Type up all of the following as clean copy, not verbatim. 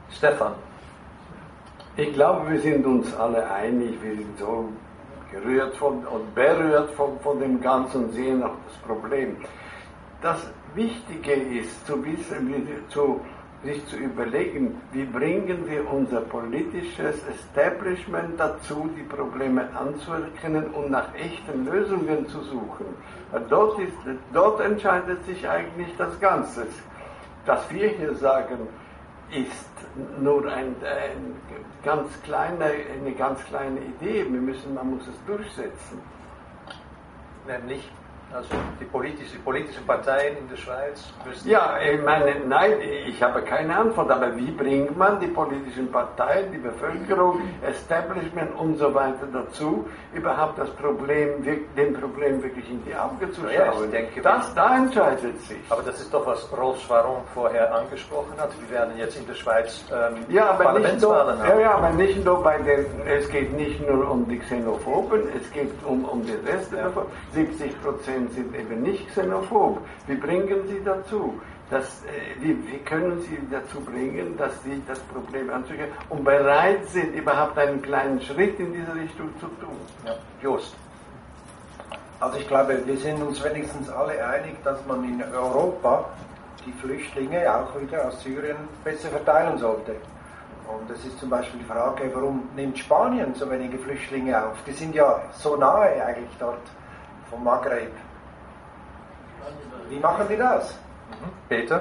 Stefan. Ich glaube, wir sind uns alle einig, wir sind so gerührt und berührt von dem Ganzen und sehen auch das Problem. Das Wichtige ist, zu wissen, sich zu überlegen, wie bringen wir unser politisches Establishment dazu, die Probleme anzuerkennen und nach echten Lösungen zu suchen. Dort entscheidet sich eigentlich das Ganze. Was wir hier sagen, ist nur eine ganz kleine Idee. Man muss es durchsetzen. Nämlich, also die politischen Parteien in der Schweiz müssen... Ja, ich meine, nein, ich habe keine Antwort, aber wie bringt man die politischen Parteien, die Bevölkerung, Establishment und so weiter dazu, überhaupt dem Problem wirklich in die Augen zu schauen? Ja, ich denke, da entscheidet sich. Aber das ist doch, was Rolf Schwaron vorher angesprochen hat. Wir werden jetzt in der Schweiz Parlamentswahlen haben. Ja, aber nicht nur es geht nicht nur um die Xenophoben, es geht um den Rest der Bevölkerung. 70% sind eben nicht xenophob. Wie bringen Sie dazu? Wie können Sie dazu bringen, dass Sie das Problem anzugehen und bereit sind, überhaupt einen kleinen Schritt in diese Richtung zu tun? Ja. Jost. Also ich glaube, wir sind uns wenigstens alle einig, dass man in Europa die Flüchtlinge auch wieder aus Syrien besser verteilen sollte. Und es ist zum Beispiel die Frage, warum nimmt Spanien so wenige Flüchtlinge auf? Die sind ja so nahe eigentlich dort vom Maghreb. Wie machen die das? Peter?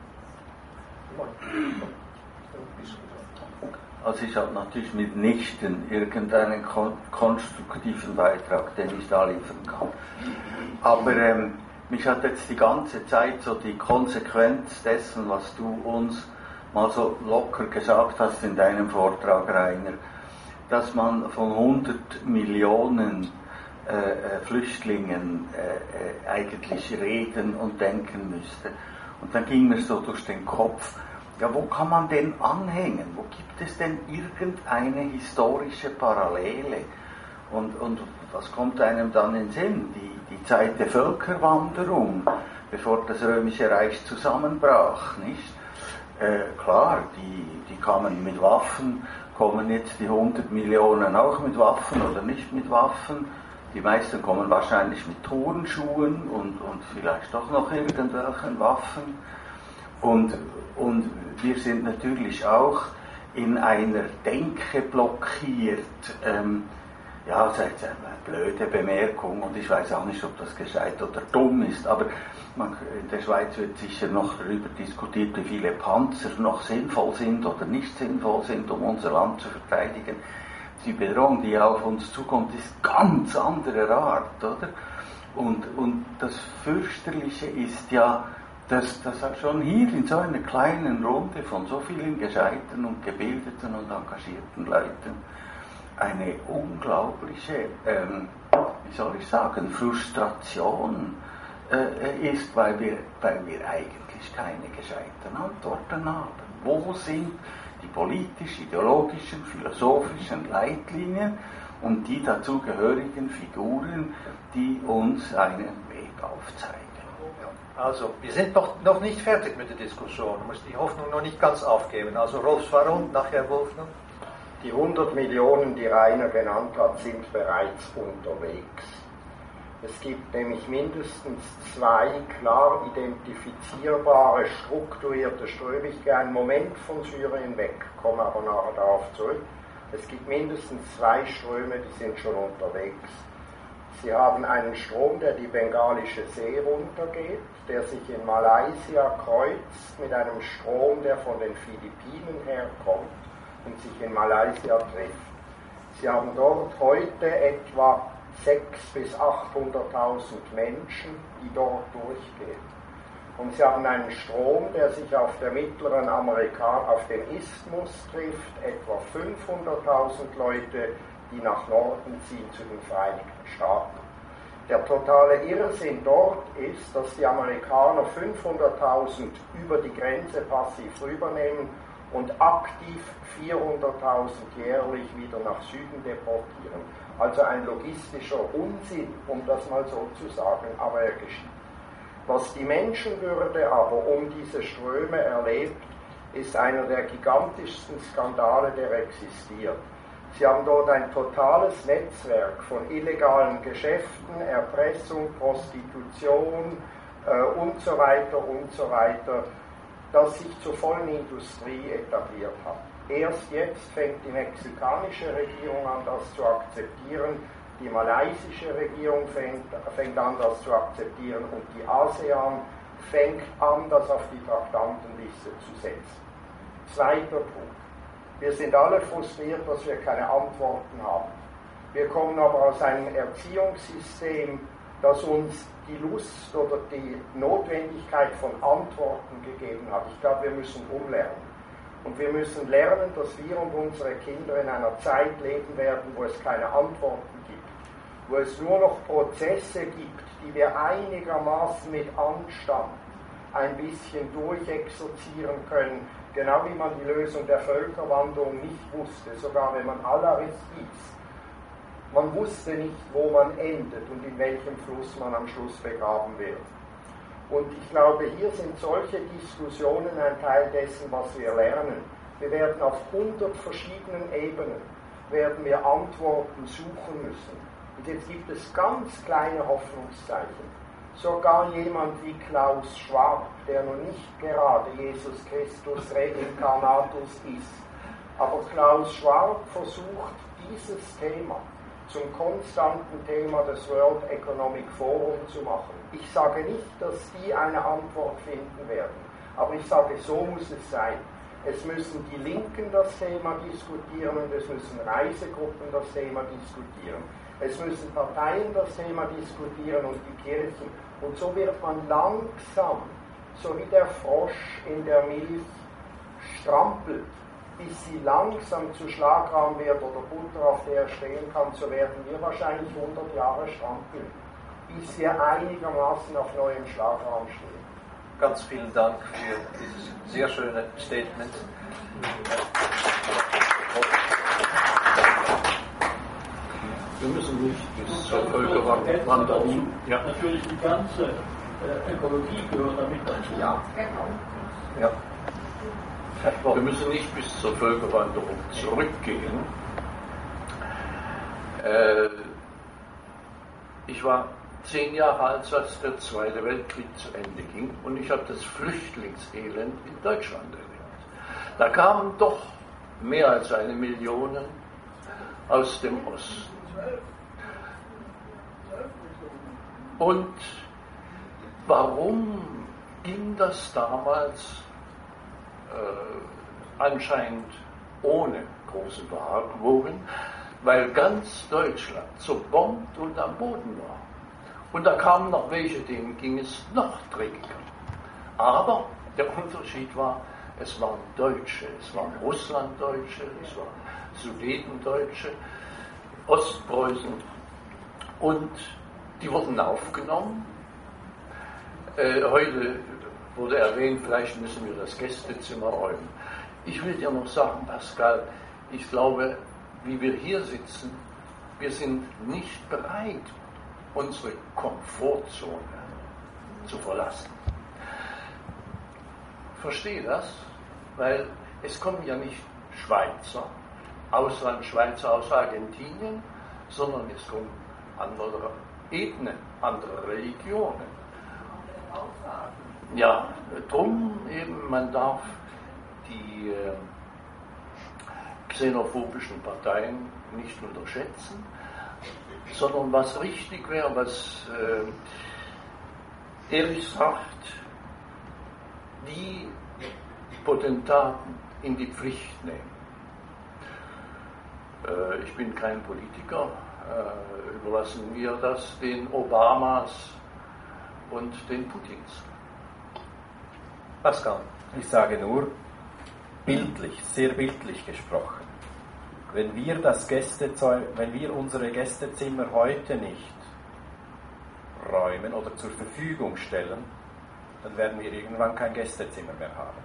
Also ich habe natürlich mitnichten irgendeinen konstruktiven Beitrag, den ich da liefern kann. Aber mich hat jetzt die ganze Zeit so die Konsequenz dessen, was du uns mal so locker gesagt hast in deinem Vortrag, Rainer, dass man von 100 Millionen Flüchtlingen eigentlich reden und denken müsste. Und dann ging mir so durch den Kopf, ja, wo kann man denn anhängen? Wo gibt es denn irgendeine historische Parallele? Und was kommt einem dann in den Sinn? Die Zeit der Völkerwanderung, bevor das Römische Reich zusammenbrach, nicht? Klar, die kamen mit Waffen, kommen jetzt die 100 Millionen auch mit Waffen oder nicht mit Waffen? Die meisten kommen wahrscheinlich mit Turnschuhen und vielleicht doch noch irgendwelchen Waffen. Und wir sind natürlich auch in einer Denke blockiert. Das ist eine blöde Bemerkung und ich weiß auch nicht, ob das gescheit oder dumm ist, aber in der Schweiz wird sicher noch darüber diskutiert, wie viele Panzer noch sinnvoll sind oder nicht sinnvoll sind, um unser Land zu verteidigen. Die Bedrohung, die auf uns zukommt, ist ganz anderer Art, oder? Und das Fürchterliche ist ja, dass auch schon hier in so einer kleinen Runde von so vielen gescheiten und gebildeten und engagierten Leuten eine unglaubliche, Frustration ist, weil wir eigentlich keine gescheiten Antworten haben. Wo sind die politisch-ideologischen, philosophischen Leitlinien und die dazugehörigen Figuren, die uns einen Weg aufzeigen? Also, wir sind noch nicht fertig mit der Diskussion. Man muss die Hoffnung noch nicht ganz aufgeben. Also, Rolf Schwaron, nachher Wolfgang. Die 100 Millionen, die Rainer genannt hat, sind bereits unterwegs. Es gibt nämlich mindestens 2 klar identifizierbare, strukturierte Ströme. Ich gehe einen Moment von Syrien weg, komme aber nachher darauf zurück. Es gibt mindestens 2 Ströme, die sind schon unterwegs. Sie haben einen Strom, der die Bengalische See runtergeht, der sich in Malaysia kreuzt mit einem Strom, der von den Philippinen herkommt und sich in Malaysia trifft. Sie haben dort heute etwa 600.000 bis 800.000 Menschen, die dort durchgehen. Und sie haben einen Strom, der sich auf der mittleren auf dem Isthmus trifft, etwa 500.000 Leute, die nach Norden ziehen zu den Vereinigten Staaten. Der totale Irrsinn dort ist, dass die Amerikaner 500.000 über die Grenze passiv rübernehmen und aktiv 400.000 jährlich wieder nach Süden deportieren. Also ein logistischer Unsinn, um das mal so zu sagen, aber er geschieht. Was die Menschenwürde aber um diese Ströme erlebt, ist einer der gigantischsten Skandale, der existiert. Sie haben dort ein totales Netzwerk von illegalen Geschäften, Erpressung, Prostitution und so weiter, das sich zur vollen Industrie etabliert hat. Erst jetzt fängt die mexikanische Regierung an, das zu akzeptieren, die malaysische Regierung fängt an, das zu akzeptieren und die ASEAN fängt an, das auf die Traktandenliste zu setzen. Zweiter Punkt. Wir sind alle frustriert, dass wir keine Antworten haben. Wir kommen aber aus einem Erziehungssystem, das uns die Lust oder die Notwendigkeit von Antworten gegeben hat. Ich glaube, wir müssen umlernen. Und wir müssen lernen, dass wir und unsere Kinder in einer Zeit leben werden, wo es keine Antworten gibt, wo es nur noch Prozesse gibt, die wir einigermaßen mit Anstand ein bisschen durchexerzieren können, genau wie man die Lösung der Völkerwanderung nicht wusste, sogar wenn man Alaris hieß. Man wusste nicht, wo man endet und in welchem Fluss man am Schluss begraben wird. Und ich glaube, hier sind solche Diskussionen ein Teil dessen, was wir lernen. Wir werden auf 100 verschiedenen Ebenen werden wir Antworten suchen müssen. Und jetzt gibt es ganz kleine Hoffnungszeichen. Sogar jemand wie Klaus Schwab, der noch nicht gerade Jesus Christus Reincarnatus ist, aber Klaus Schwab versucht, dieses Thema zum konstanten Thema des World Economic Forum zu machen. Ich sage nicht, dass die eine Antwort finden werden, aber ich sage, so muss es sein. Es müssen die Linken das Thema diskutieren und es müssen Reisegruppen das Thema diskutieren. Es müssen Parteien das Thema diskutieren und die Kirchen. Und so wird man langsam, so wie der Frosch in der Milch, strampelt, bis sie langsam zu Schlagrahm wird oder Butter, auf der er stehen kann, so werden wir wahrscheinlich 100 Jahre strampeln, bis wir einigermaßen auf neuem Schlagraum stehen. Ganz vielen Dank für dieses sehr schöne Statement. Wir müssen nicht bis zur Völkerwanderung. Ja. Natürlich die ganze Ökologie gehört damit dazu. Ja, genau. Ja. Wir müssen nicht bis zur Völkerwanderung zurückgehen. Ich war 10 Jahre alt, als der Zweite Weltkrieg zu Ende ging, und ich habe das Flüchtlingselend in Deutschland erlebt. Da kamen doch mehr als 1 Million aus dem Osten. Und warum ging das damals anscheinend ohne große Beratung? Weil ganz Deutschland zerbombt und am Boden war. Und da kamen noch welche, denen ging es noch dreckiger. Aber der Unterschied war, es waren Deutsche, es waren Russlanddeutsche, es waren Sudetendeutsche, Ostpreußen, und die wurden aufgenommen. Heute wurde erwähnt, vielleicht müssen wir das Gästezimmer räumen. Ich will dir noch sagen, Pascal, ich glaube, wie wir hier sitzen, wir sind nicht bereit, unsere Komfortzone zu verlassen. Verstehe das? Weil es kommen ja nicht Schweizer, Auslandschweizer aus Argentinien, sondern es kommen andere Ethnen, andere Religionen. Ja, drum eben, man darf die xenophobischen Parteien nicht unterschätzen, sondern was richtig wäre, was Erich sagt, die Potentaten in die Pflicht nehmen. Ich bin kein Politiker, überlassen wir das den Obamas und den Putins. Pascal, ich sage nur, bildlich, sehr bildlich gesprochen. Wenn wir unsere Gästezimmer heute nicht räumen oder zur Verfügung stellen, dann werden wir irgendwann kein Gästezimmer mehr haben.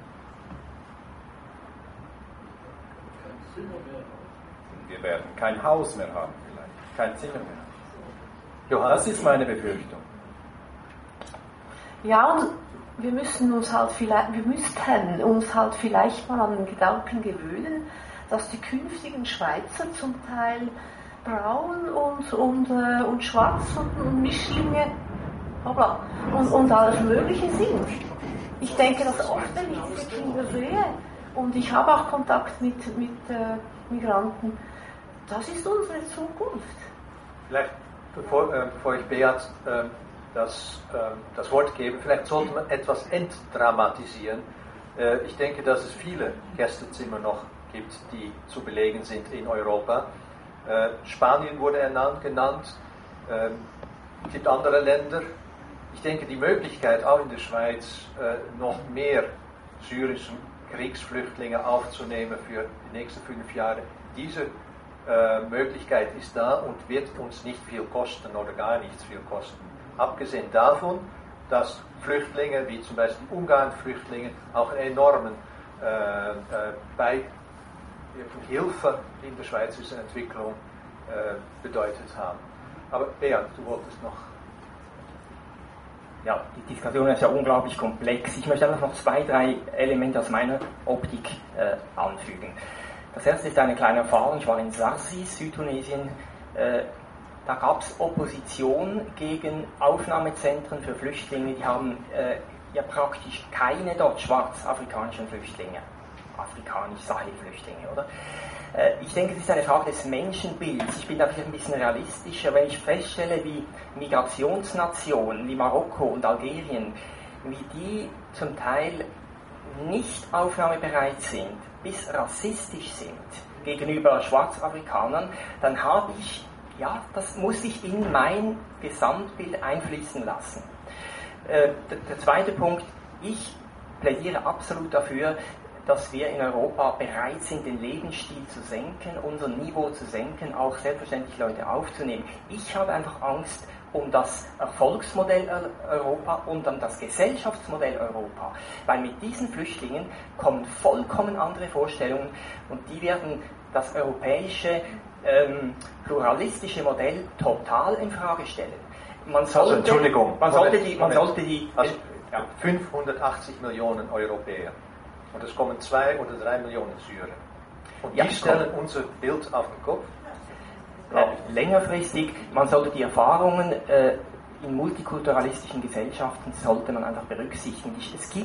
Wir werden kein Haus mehr haben vielleicht, kein Zimmer mehr. Das ist meine Befürchtung. Ja, und wir müssten uns halt vielleicht mal an den Gedanken gewöhnen, dass die künftigen Schweizer zum Teil braun und schwarz und Mischlinge und alles Mögliche sind. Ich denke, dass oft, wenn ich diese Kinder sehe, und ich habe auch Kontakt mit Migranten, das ist unsere Zukunft. Vielleicht, bevor ich Beat das Wort gebe, vielleicht sollte man etwas entdramatisieren. Ich denke, dass es viele Gästezimmer noch gibt, die zu belegen sind in Europa. Spanien wurde genannt, es gibt andere Länder. Ich denke, die Möglichkeit, auch in der Schweiz noch mehr syrische Kriegsflüchtlinge aufzunehmen für die nächsten 5 Jahre, diese Möglichkeit ist da und wird uns nicht viel kosten oder gar nichts viel kosten. Abgesehen davon, dass Flüchtlinge, wie zum Beispiel Ungarn-Flüchtlinge, auch einen enormen Hilfe in der Schweizerischen Entwicklung bedeutet haben. Aber Beat, du wolltest noch... Ja, die Diskussion ist ja unglaublich komplex. Ich möchte einfach noch 2, 3 Elemente aus meiner Optik anfügen. Das erste ist eine kleine Erfahrung. Ich war in Sarsis, Südtunesien. Da gab es Opposition gegen Aufnahmezentren für Flüchtlinge. Die haben ja praktisch keine dort schwarzafrikanischen Flüchtlinge. Afrikanisch-Sahel-Flüchtlinge, oder? Ich denke, es ist eine Frage des Menschenbilds. Ich bin da vielleicht ein bisschen realistischer. Wenn ich feststelle, wie Migrationsnationen wie Marokko und Algerien, wie die zum Teil nicht aufnahmebereit sind, bis rassistisch sind gegenüber Schwarzafrikanern, dann habe ich, das muss ich in mein Gesamtbild einfließen lassen. Der zweite Punkt, ich plädiere absolut dafür, dass wir in Europa bereit sind, den Lebensstil zu senken, unser Niveau zu senken, auch selbstverständlich Leute aufzunehmen. Ich habe einfach Angst um das Erfolgsmodell Europa und um das Gesellschaftsmodell Europa, weil mit diesen Flüchtlingen kommen vollkommen andere Vorstellungen und die werden das europäische pluralistische Modell total in Frage stellen. Man sollte, die 580 Millionen Europäer. Und es kommen 2 oder 3 Millionen Syrer. Und die stellen unser Bild auf den Kopf. Längerfristig, man sollte die Erfahrungen in multikulturalistischen Gesellschaften sollte man einfach berücksichtigen.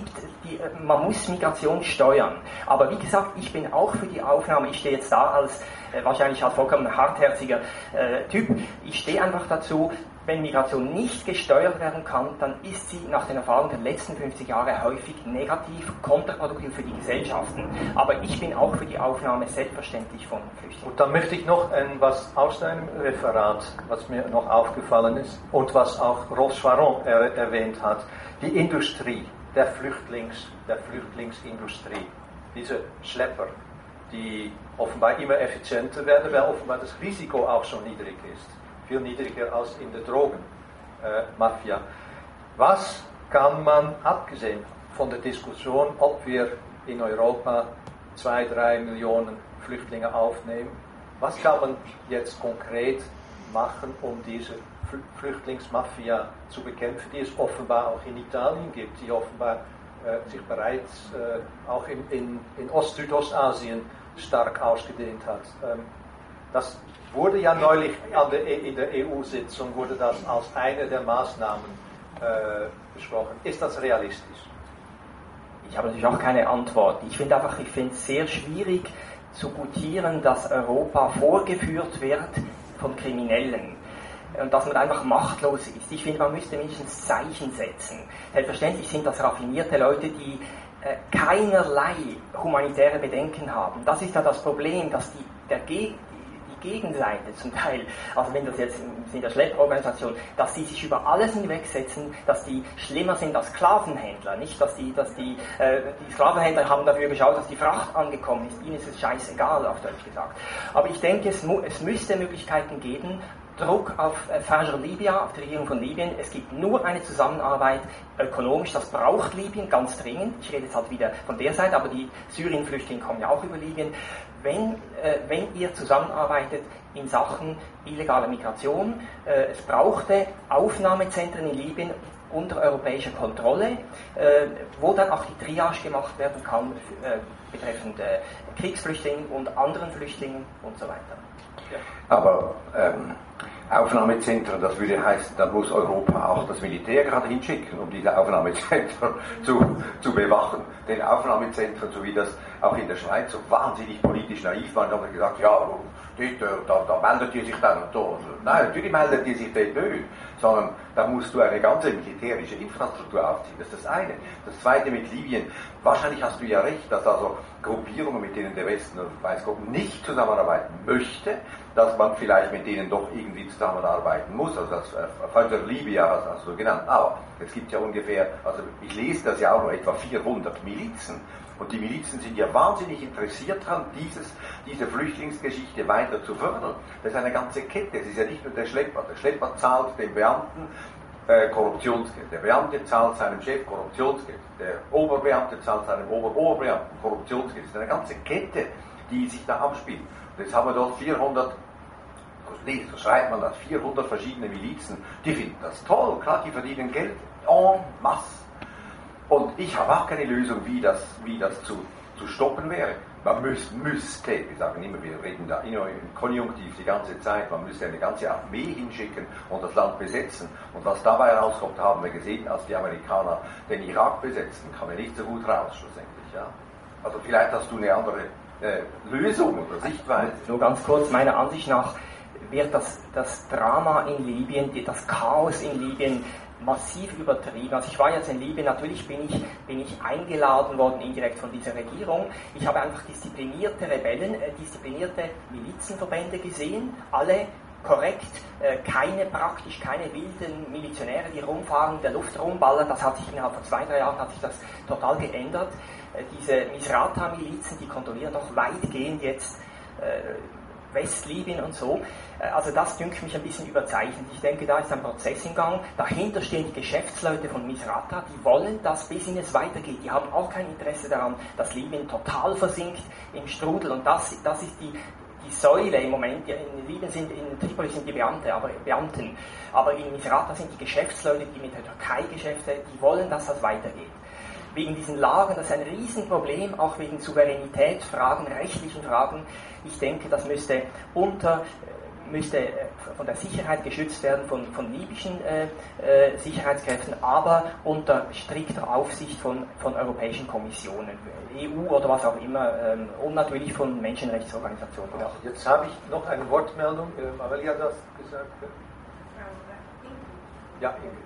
Man muss Migration steuern. Aber wie gesagt, ich bin auch für die Aufnahme. Ich stehe jetzt da wahrscheinlich als vollkommen hartherziger Typ. Ich stehe einfach dazu, wenn Migration nicht gesteuert werden kann, dann ist sie nach den Erfahrungen der letzten 50 Jahre häufig negativ, kontraproduktiv für die Gesellschaften. Aber ich bin auch für die Aufnahme selbstverständlich von Flüchtlingen. Und dann möchte ich noch etwas aus deinem Referat, was mir noch aufgefallen ist und was auch Rolf Schwaron erwähnt hat, die Industrie, der Flüchtlingsindustrie, diese Schlepper, die offenbar immer effizienter werden, weil offenbar das Risiko auch so niedrig ist. Viel niedriger als in der Drogenmafia. Was kann man, abgesehen von der Diskussion, ob wir in Europa 2-3 Millionen Flüchtlinge aufnehmen, was kann man jetzt konkret machen, um diese Flüchtlingsmafia zu bekämpfen, die es offenbar auch in Italien gibt, die offenbar sich bereits auch in Südostasien stark ausgedehnt hat. Das wurde ja neulich in der EU-Sitzung wurde das als eine der Maßnahmen besprochen. Ist das realistisch? Ich habe natürlich auch keine Antwort. Ich finde es sehr schwierig zu gutieren, dass Europa vorgeführt wird von Kriminellen und dass man einfach machtlos ist. Ich finde, man müsste mindestens Zeichen setzen. Selbstverständlich sind das raffinierte Leute, die keinerlei humanitäre Bedenken haben. Das ist ja das Problem, dass die Gegenseite zum Teil, also wenn das jetzt in der Schlepporganisation, dass sie sich über alles hinwegsetzen, dass die schlimmer sind als Sklavenhändler, nicht, dass die Sklavenhändler haben dafür geschaut, dass die Fracht angekommen ist, ihnen ist es scheißegal, auf Deutsch gesagt. Aber ich denke, es müsste Möglichkeiten geben, Druck auf Fajr Libya, auf die Regierung von Libyen. Es gibt nur eine Zusammenarbeit ökonomisch, das braucht Libyen ganz dringend. Ich rede jetzt halt wieder von der Seite, aber die Syrien-Flüchtlinge kommen ja auch über Libyen. Wenn ihr zusammenarbeitet in Sachen illegale Migration, es brauchte Aufnahmezentren in Libyen, unter europäischer Kontrolle, wo dann auch die Triage gemacht werden kann betreffend Kriegsflüchtlingen und anderen Flüchtlingen und so weiter. Ja. Aber Aufnahmezentren, das würde heißen, dann muss Europa auch das Militär gerade hinschicken, um diese Aufnahmezentren zu bewachen. Denn Aufnahmezentren, so wie das auch in der Schweiz so wahnsinnig politisch naiv waren, haben wir gesagt, ja, da meldet ihr sich dann und da. Nein, natürlich meldet ihr sich dort nicht, sondern da musst du eine ganze militärische Infrastruktur aufziehen. Das ist das eine. Das zweite mit Libyen. Wahrscheinlich hast du ja recht, dass also Gruppierungen, mit denen der Westen und weiß Gott nicht zusammenarbeiten möchte, dass man vielleicht mit denen doch irgendwie zusammenarbeiten muss. Also das Fajr Libya hast du genannt. Aber es gibt ja ungefähr, also ich lese das ja auch noch, etwa 400 Milizen. Und die Milizen sind ja wahnsinnig interessiert daran, diese Flüchtlingsgeschichte weiter zu fördern. Das ist eine ganze Kette. Es ist ja nicht nur der Schlepper. Der Schlepper zahlt dem Beamten Korruptionsgeld. Der Beamte zahlt seinem Chef Korruptionsgeld. Der Oberbeamte zahlt seinem Oberbeamten Korruptionsgeld. Das ist eine ganze Kette, die sich da abspielt. Und jetzt haben wir dort 400, so schreibt man das, 400 verschiedene Milizen. Die finden das toll, klar, die verdienen Geld en masse. Und ich habe auch keine Lösung, wie das zu stoppen wäre. Man müsste, wir sagen immer, wir reden da immer im Konjunktiv die ganze Zeit, man müsste eine ganze Armee hinschicken und das Land besetzen. Und was dabei herauskommt, haben wir gesehen, als die Amerikaner den Irak besetzten, kam ja nicht so gut raus schlussendlich. Ja? Also vielleicht hast du eine andere Lösung oder Sichtweise. Nur ganz kurz, meiner Ansicht nach wird das Drama in Libyen, das Chaos in Libyen massiv übertrieben. Also ich war jetzt in Libyen, natürlich bin ich eingeladen worden indirekt von dieser Regierung. Ich habe einfach disziplinierte Rebellen, disziplinierte Milizenverbände gesehen, alle korrekt, praktisch keine wilden Milizionäre, die rumfahren, in der Luft rumballern. Das hat sich innerhalb von 2-3 Jahren hat sich das total geändert. Diese Misrata-Milizen, die kontrollieren doch weitgehend jetzt Westlibyen und so. Also das dünkt mich ein bisschen überzeichnet. Ich denke, da ist ein Prozess im Gang. Dahinter stehen die Geschäftsleute von Misrata, die wollen, dass bis es weitergeht. Die haben auch kein Interesse daran, dass Libyen total versinkt im Strudel. Und das ist die Säule im Moment. In Libyen in Tripoli sind die Beamten. Aber in Misrata sind die Geschäftsleute, die mit der Türkei Geschäfte, die wollen, dass das weitergeht. Wegen diesen Lagern, das ist ein Riesenproblem, auch wegen Souveränitätsfragen, rechtlichen Fragen. Ich denke, das müsste von der Sicherheit geschützt werden, von libyschen Sicherheitskräften, aber unter strikter Aufsicht von europäischen Kommissionen, EU oder was auch immer, und natürlich von Menschenrechtsorganisationen. Ja, jetzt habe ich noch eine Wortmeldung. Amalia hat das gesagt. Ja, Ingrid.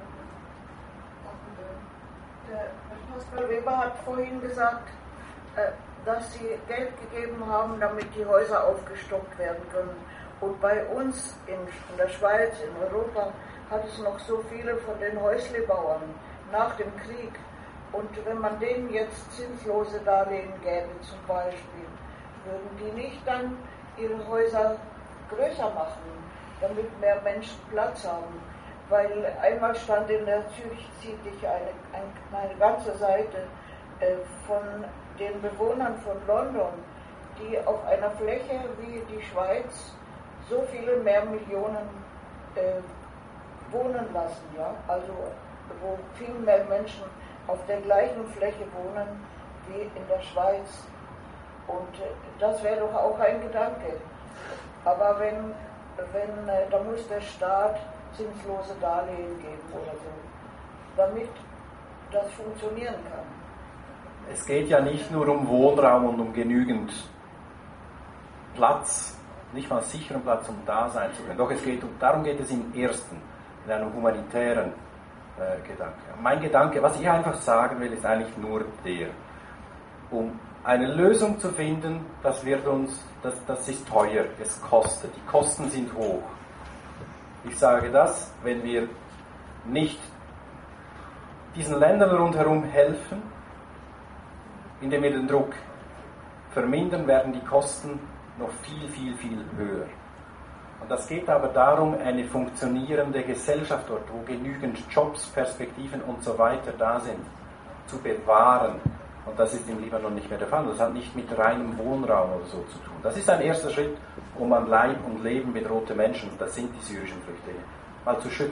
Pascal Weber hat vorhin gesagt, dass sie Geld gegeben haben, damit die Häuser aufgestockt werden können. Und bei uns in der Schweiz, in Europa, hat es noch so viele von den Häuslebauern nach dem Krieg. Und wenn man denen jetzt zinslose Darlehen gäbe zum Beispiel, würden die nicht dann ihre Häuser größer machen, damit mehr Menschen Platz haben. Weil einmal stand in der Zürich-Zeitung eine ganze Seite von den Bewohnern von London, die auf einer Fläche wie die Schweiz so viele mehr Millionen wohnen lassen, ja? Also wo viel mehr Menschen auf der gleichen Fläche wohnen wie in der Schweiz. Und das wäre doch auch ein Gedanke. Aber da muss der Staat zinslose Darlehen geben oder so, damit das funktionieren kann. Es geht ja nicht nur um Wohnraum und um genügend Platz, nicht mal sicheren Platz, um da sein zu können. Doch darum geht es im ersten, in einem humanitären Gedanke. Mein Gedanke, was ich einfach sagen will, ist eigentlich nur der, um eine Lösung zu finden, das ist teuer, es kostet, die Kosten sind hoch. Ich sage das, wenn wir nicht diesen Ländern rundherum helfen, indem wir den Druck vermindern, werden die Kosten noch viel, viel, viel höher. Und das geht aber darum, eine funktionierende Gesellschaft dort, wo genügend Jobs, Perspektiven und so weiter da sind, zu bewahren. Und das ist im Libanon nicht mehr der Fall. Das hat nicht mit reinem Wohnraum oder so zu tun. Das ist ein erster Schritt, um an Leib und Leben bedrohte Menschen, das sind die syrischen Flüchtlinge, mal zu schützen.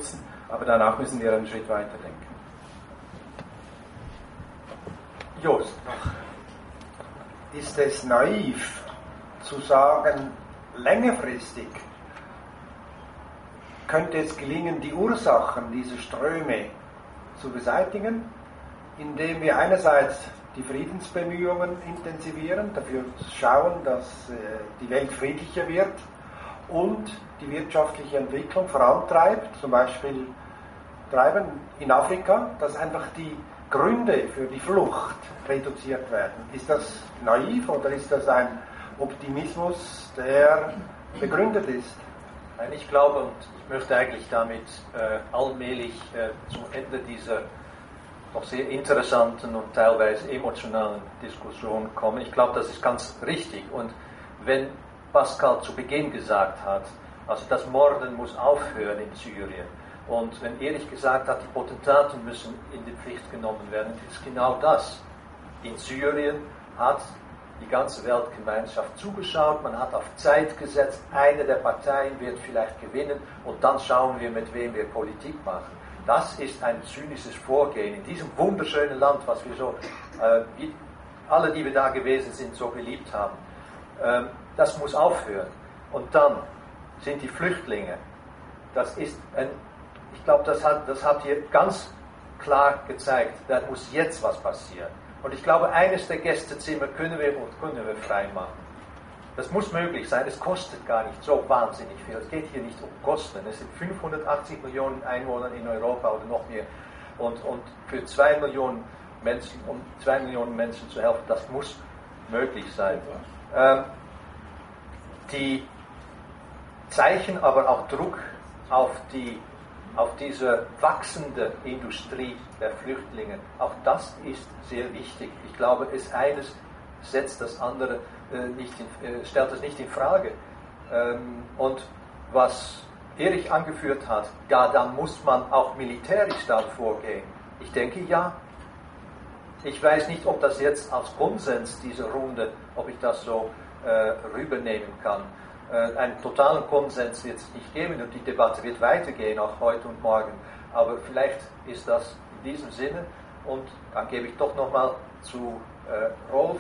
Aber danach müssen wir einen Schritt weiter denken. Jost. Ist es naiv zu sagen, längerfristig könnte es gelingen, die Ursachen dieser Ströme zu beseitigen, indem wir einerseits die Friedensbemühungen intensivieren, dafür schauen, dass die Welt friedlicher wird und die wirtschaftliche Entwicklung vorantreibt, zum Beispiel treiben in Afrika, dass einfach die Gründe für die Flucht reduziert werden. Ist das naiv oder ist das ein Optimismus, der begründet ist? Nein, ich glaube, und ich möchte eigentlich damit allmählich zum Ende dieser doch sehr interessanten und teilweise emotionalen Diskussion kommen. Ich glaube, das ist ganz richtig. Und wenn Pascal zu Beginn gesagt hat, also das Morden muss aufhören in Syrien, und wenn Erich gesagt hat, die Potentaten müssen in die Pflicht genommen werden, ist genau das. In Syrien hat die ganze Weltgemeinschaft zugeschaut, man hat auf Zeit gesetzt, eine der Parteien wird vielleicht gewinnen und dann schauen wir, mit wem wir Politik machen. Das ist ein zynisches Vorgehen in diesem wunderschönen Land, was wir so, alle, die wir da gewesen sind, so geliebt haben. Das muss aufhören. Und dann sind die Flüchtlinge, das ist ich glaube, das hat hier ganz klar gezeigt, da muss jetzt was passieren. Und ich glaube, eines der Gästezimmer können wir frei machen. Das muss möglich sein, es kostet gar nicht so wahnsinnig viel. Es geht hier nicht um Kosten. Es sind 580 Millionen Einwohner in Europa oder noch mehr. Und für 2 Millionen Menschen, um 2 Millionen Menschen zu helfen, das muss möglich sein. Die Zeichen, aber auch Druck auf diese wachsende Industrie der Flüchtlinge, auch das ist sehr wichtig. Ich glaube, eines setzt das andere stellt es nicht in Frage. Und was Erich angeführt hat, ja, dann muss man auch militärisch dann vorgehen. Ich denke, ja. Ich weiß nicht, ob das jetzt als Konsens, diese Runde, ob ich das so rübernehmen kann. Einen totalen Konsens wird es nicht geben und die Debatte wird weitergehen, auch heute und morgen. Aber vielleicht ist das in diesem Sinne. Und dann gebe ich doch nochmal zu Rolf.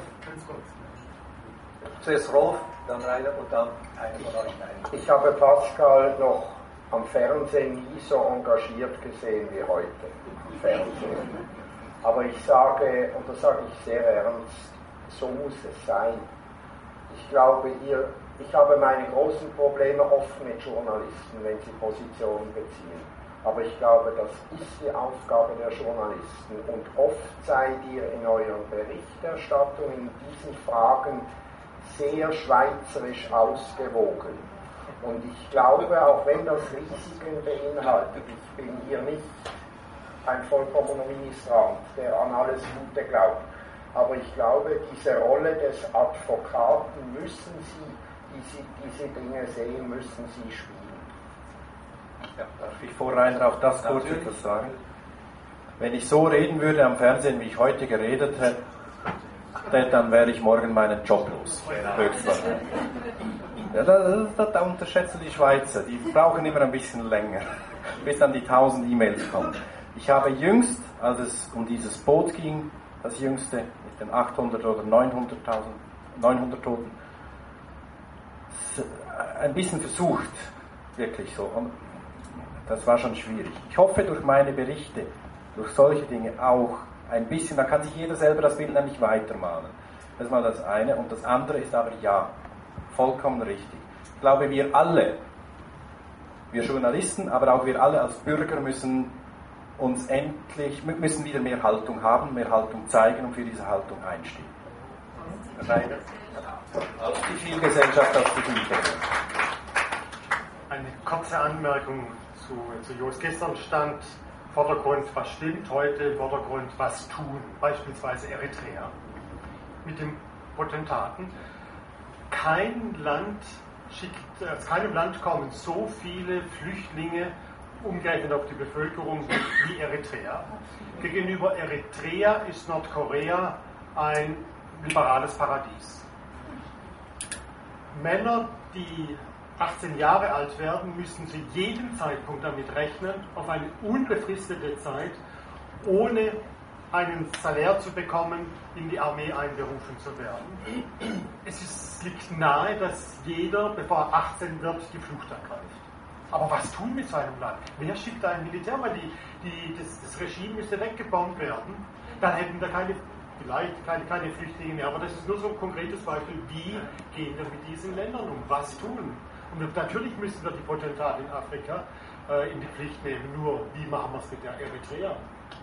Zuerst Rolf, dann Rainer und dann einer von euch. Ich habe Pascal noch am Fernsehen nie so engagiert gesehen wie heute am Fernsehen. Aber ich sage, und das sage ich sehr ernst, so muss es sein. Ich glaube, ich habe meine großen Probleme oft mit Journalisten, wenn sie Positionen beziehen. Aber ich glaube, das ist die Aufgabe der Journalisten. Und oft seid ihr in euren Berichterstattungen in diesen Fragen sehr schweizerisch ausgewogen. Und ich glaube, auch wenn das Risiken beinhaltet, ich bin hier nicht ein vollkommener Ministrant, der an alles Gute glaubt, aber ich glaube, diese Rolle des Advokaten müssen Sie, diese Dinge sehen, müssen Sie spielen. Ja, darf ich vor Rainer auf das kurz etwas sagen? Wenn ich so reden würde am Fernsehen, wie ich heute geredet hätte, dann wäre ich morgen meinen Job los. Höchstwahrscheinlich. Ja, da unterschätzen die Schweizer. Die brauchen immer ein bisschen länger, bis dann die 1000 E-Mails kommen. Ich habe jüngst, als es um dieses Boot ging, das jüngste mit den 800 oder 900 Toten, ein bisschen versucht, wirklich so. Und das war schon schwierig. Ich hoffe, durch meine Berichte, durch solche Dinge auch ein bisschen, da kann sich jeder selber das Bild nämlich weitermalen. Das ist mal das eine. Und das andere ist aber ja, vollkommen richtig. Ich glaube, wir alle, wir Journalisten, aber auch wir alle als Bürger müssen wieder mehr Haltung haben, mehr Haltung zeigen und für diese Haltung einstehen. Rainer? Auf die Zivilgesellschaft, auf die Hintergrund. Eine kurze Anmerkung zu Jos. Gestern stand Vordergrund, was stimmt, heute im Vordergrund, was tun. Beispielsweise Eritrea mit dem Potentaten. Aus keinem Land kommen so viele Flüchtlinge umgerechnet auf die Bevölkerung wie Eritrea. Gegenüber Eritrea ist Nordkorea ein liberales Paradies. Männer, die 18 Jahre alt werden, müssen sie jeden Zeitpunkt damit rechnen, auf eine unbefristete Zeit, ohne einen Salär zu bekommen, in die Armee einberufen zu werden. Es liegt nahe, dass jeder, bevor er 18 wird, die Flucht ergreift. Aber was tun mit so einem Land? Wer schickt da ein Militär? Weil das Regime müsste weggebombt werden. Dann hätten wir keine Flüchtlinge mehr. Aber das ist nur so ein konkretes Beispiel. Wie gehen wir mit diesen Ländern um? Was tun? Und natürlich müssen wir die Potentate in Afrika in die Pflicht nehmen. Nur, wie machen wir es mit der Eritrea?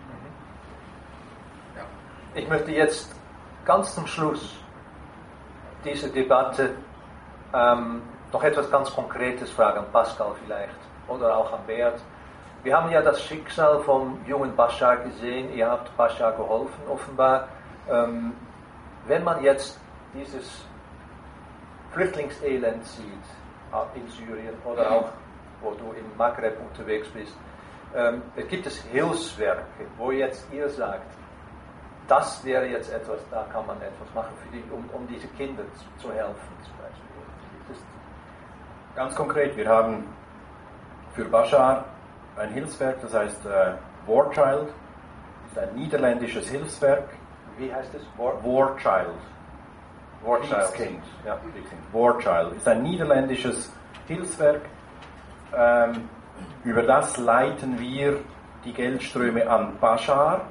Ich möchte jetzt ganz zum Schluss dieser Debatte noch etwas ganz Konkretes fragen, Pascal vielleicht, oder auch an Bert. Wir haben ja das Schicksal vom jungen Bashar gesehen, ihr habt Bashar geholfen offenbar. Wenn man jetzt dieses Flüchtlingselend sieht, in Syrien oder auch, wo du im Maghreb unterwegs bist, gibt es Hilfswerke, wo jetzt ihr sagt, das wäre jetzt etwas, da kann man etwas machen, um diese Kinder zu helfen zum Beispiel. Ganz konkret, wir haben für Bashar ein Hilfswerk, das heißt War Child, das ist ein niederländisches Hilfswerk. Wie heißt es? War Child. War Child. Kriegskind. Ja, Kriegskind. War Child ist ein niederländisches Hilfswerk. Über das leiten wir die Geldströme an Bashar.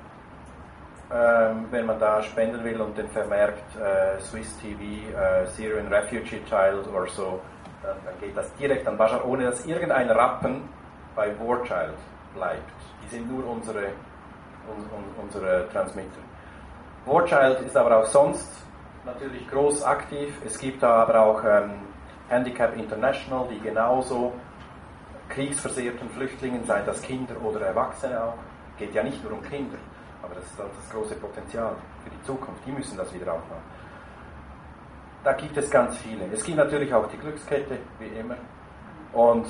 Wenn man da spenden will und den vermerkt Swiss TV, Syrian Refugee Child oder so, dann geht das direkt an Bashar, ohne dass irgendein Rappen bei War Child bleibt. Die sind nur unsere Transmitter. War Child ist aber auch sonst natürlich groß aktiv. Es gibt da aber auch Handicap International, die genauso kriegsversehrten Flüchtlingen, seien das Kinder oder Erwachsene auch, geht ja nicht nur um Kinder, aber das ist das große Potenzial für die Zukunft. Die müssen das wieder aufbauen. Da gibt es ganz viele. Es gibt natürlich auch die Glückskette, wie immer. Und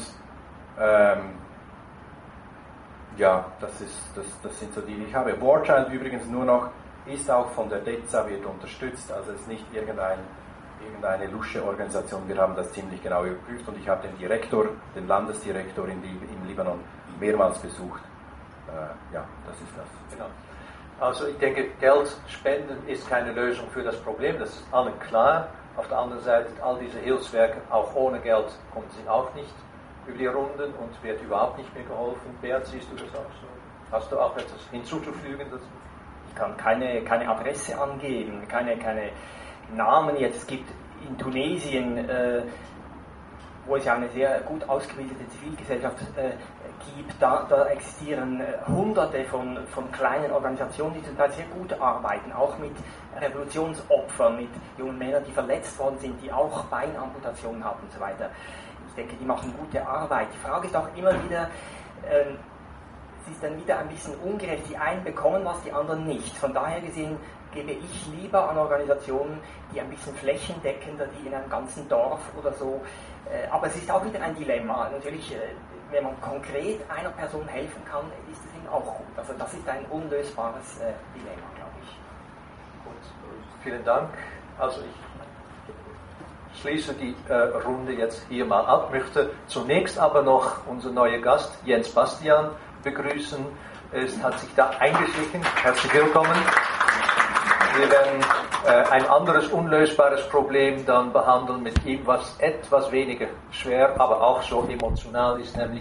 ja, das sind so die ich habe. War Child übrigens nur noch, ist auch von der DEZA, wird unterstützt, also es ist nicht irgendeine lusche Organisation. Wir haben das ziemlich genau überprüft und ich habe den Landesdirektor im Libanon mehrmals besucht. Ja, das ist das. Genau. Also ich denke, Geld spenden ist keine Lösung für das Problem, das ist allen klar. Auf der anderen Seite, all diese Hilfswerke, auch ohne Geld kommen sie auch nicht über die Runden und wird überhaupt nicht mehr geholfen. Bert, siehst du das auch so? Hast du auch etwas hinzuzufügen dazu? Ich kann keine Adresse angeben, keine Namen jetzt. Es gibt in Tunesien, wo es ja eine sehr gut ausgebildete Zivilgesellschaft gibt, da existieren hunderte von kleinen Organisationen, die zum Teil sehr gut arbeiten, auch mit Revolutionsopfern, mit jungen Männern, die verletzt worden sind, die auch Beinamputationen haben und so weiter. Ich denke, die machen gute Arbeit. Die Frage ist auch immer wieder, es ist dann wieder ein bisschen ungerecht, die einen bekommen was, die anderen nicht. Von daher gesehen gebe ich lieber an Organisationen, die ein bisschen flächendeckender, die in einem ganzen Dorf oder so, aber es ist auch wieder ein Dilemma. Natürlich, wenn man konkret einer Person helfen kann, ist es eben auch gut. Also das ist ein unlösbares Dilemma, glaube ich. Gut, vielen Dank. Also ich schließe die Runde jetzt hier mal ab, möchte zunächst aber noch unseren neuen Gast Jens Bastian begrüßen. Er hat sich da eingeschlichen. Herzlich willkommen. Wir werden ein anderes unlösbares Problem dann behandeln mit ihm, was etwas weniger schwer, aber auch so emotional ist, nämlich